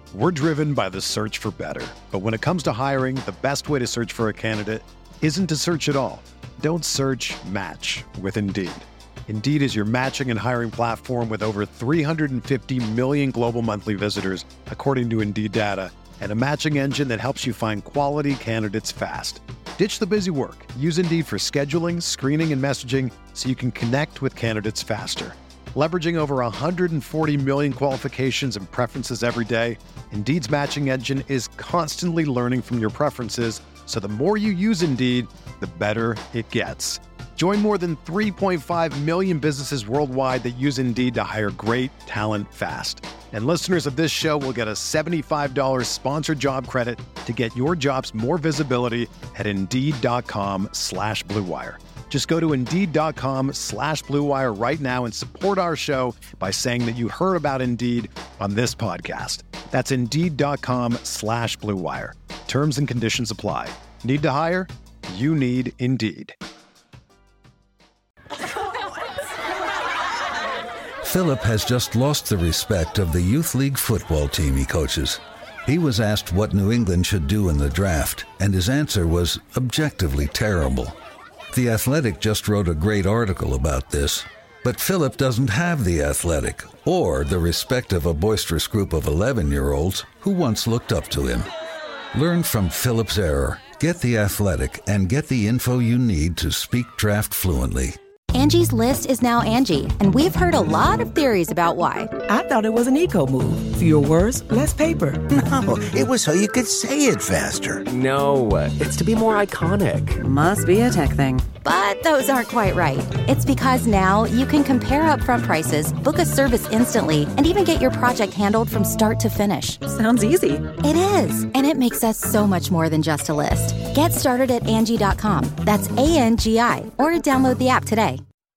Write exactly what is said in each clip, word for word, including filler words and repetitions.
We're driven by the search for better. But when it comes to hiring, the best way to search for a candidate isn't to search at all. Don't search, match with Indeed. Indeed is your matching and hiring platform with over three hundred fifty million global monthly visitors, according to Indeed data, and a matching engine that helps you find quality candidates fast. Ditch the busy work. Use Indeed for scheduling, screening, and messaging so you can connect with candidates faster. Leveraging over one hundred forty million qualifications and preferences every day, Indeed's matching engine is constantly learning from your preferences, so the more you use Indeed, the better it gets. Join more than three point five million businesses worldwide that use Indeed to hire great talent fast. And listeners of this show will get a seventy-five dollars sponsored job credit to get your jobs more visibility at Indeed.com slash Blue Wire. Just go to Indeed.com slash Blue Wire right now and support our show by saying that you heard about Indeed on this podcast. That's Indeed.com slash Blue Wire. Terms and conditions apply. Need to hire? You need Indeed. Philip has just lost the respect of the youth league football team he coaches. He was asked what New England should do in the draft, and his answer was objectively terrible. The Athletic just wrote a great article about this, but Philip doesn't have The Athletic or the respect of a boisterous group of eleven-year-olds who once looked up to him. Learn from Philip's error. Get The Athletic and get the info you need to speak draft fluently. Angie's List is now Angie, and we've heard a lot of theories about why. I thought it was an eco move. Fewer words, less paper. No, it was so you could say it faster. No, it's to be more iconic. Must be a tech thing. But those aren't quite right. It's because now you can compare upfront prices, book a service instantly, and even get your project handled from start to finish. Sounds easy. It is, and it makes us so much more than just a list. Get started at Angie dot com. That's A N G I, or download the app today.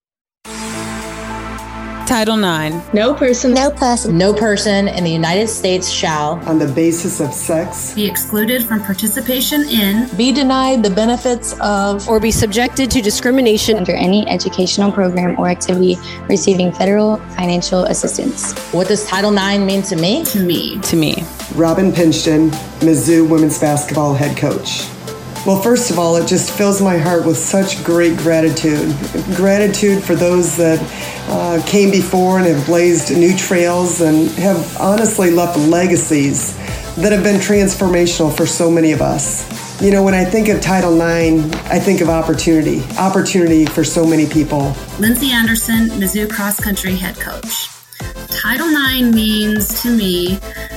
Title nine. No person. No person. No person in the United States shall, on the basis of sex, be excluded from participation in, be denied the benefits of, or be subjected to discrimination under any educational program or activity receiving federal financial assistance. What does Title nine mean to me? To me. To me. Robin Pinchton, Mizzou women's basketball head coach. Well, first of all, it just fills my heart with such great gratitude. Gratitude for those that uh, came before and have blazed new trails and have honestly left legacies that have been transformational for so many of us. You know, when I think of Title nine, I think of opportunity. Opportunity for so many people. Lindsay Anderson, Mizzou cross country head coach. Title nine means to me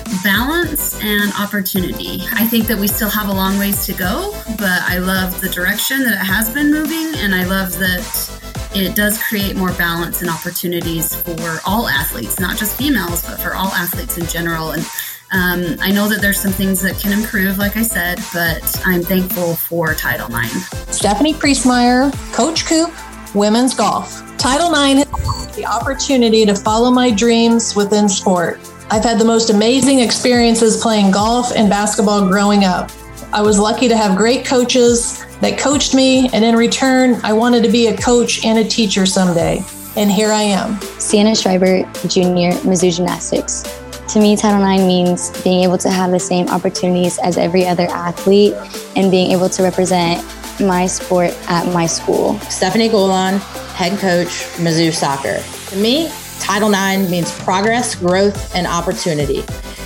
balance and opportunity. I think that we still have a long ways to go, but I love the direction that it has been moving, and I love that it does create more balance and opportunities for all athletes, not just females, but for all athletes in general. And um, I know that there's some things that can improve, like I said, but I'm thankful for Title nine. Stephanie Priestmeyer, Coach Coop, Women's Golf. Title nine has the opportunity to follow my dreams within sport. I've had the most amazing experiences playing golf and basketball growing up. I was lucky to have great coaches that coached me, and in return, I wanted to be a coach and a teacher someday. And here I am. Sienna Schreiber, Junior, Mizzou Gymnastics. To me, Title nine means being able to have the same opportunities as every other athlete and being able to represent my sport at my school. Stephanie Golan, head coach, Mizzou Soccer. To me, Title nine means progress, growth, and opportunity.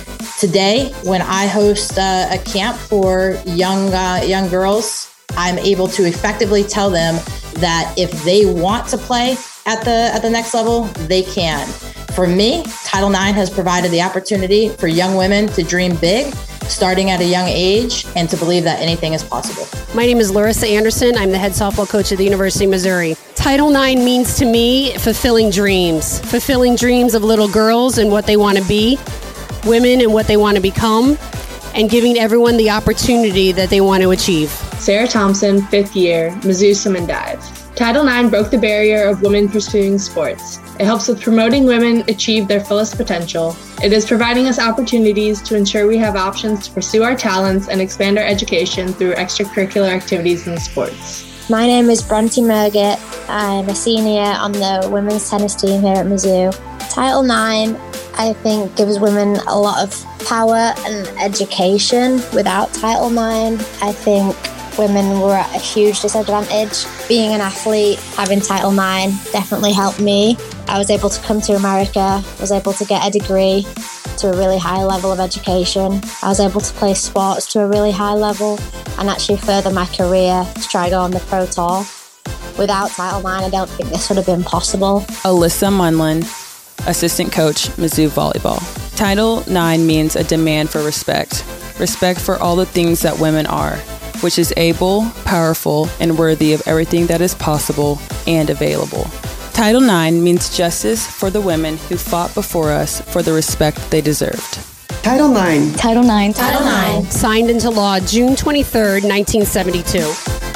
Today, when I host uh, a camp for young uh, young girls, I'm able to effectively tell them that if they want to play at the at the next level, they can. For me, Title nine has provided the opportunity for young women to dream big, starting at a young age, and to believe that anything is possible. My name is Larissa Anderson. I'm the head softball coach at the University of Missouri. Title nine means to me fulfilling dreams, fulfilling dreams of little girls and what they want to be, women and what they want to become, and giving everyone the opportunity that they want to achieve. Sarah Thompson, fifth year, Mizzou Swim and Dive. Title nine broke the barrier of women pursuing sports. It helps with promoting women achieve their fullest potential. It is providing us opportunities to ensure we have options to pursue our talents and expand our education through extracurricular activities and sports. My name is Bronte Mergett. I'm a senior on the women's tennis team here at Mizzou. Title nine I think gives women a lot of power and education. Without Title nine, I think women were at a huge disadvantage. Being an athlete, having Title nine definitely helped me. I was able to come to America, was able to get a degree to a really high level of education. I was able to play sports to a really high level and actually further my career to try to go on the pro tour. Without Title nine, I don't think this would have been possible. Alyssa Munlin, assistant coach, Mizzou Volleyball. Title nine means a demand for respect. Respect for all the things that women are, which is able, powerful, and worthy of everything that is possible and available. Title nine means justice for the women who fought before us for the respect they deserved. Title nine. Title nine. Title nine. Signed into law June twenty-third, nineteen seventy-two.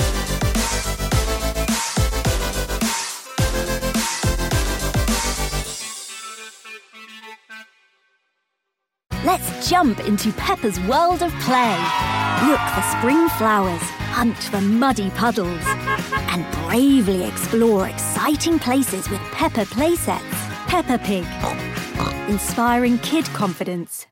Let's jump into Peppa's world of play. Look for spring flowers, hunt for muddy puddles, and bravely explore exciting places with Peppa playsets. Peppa Pig, inspiring kid confidence.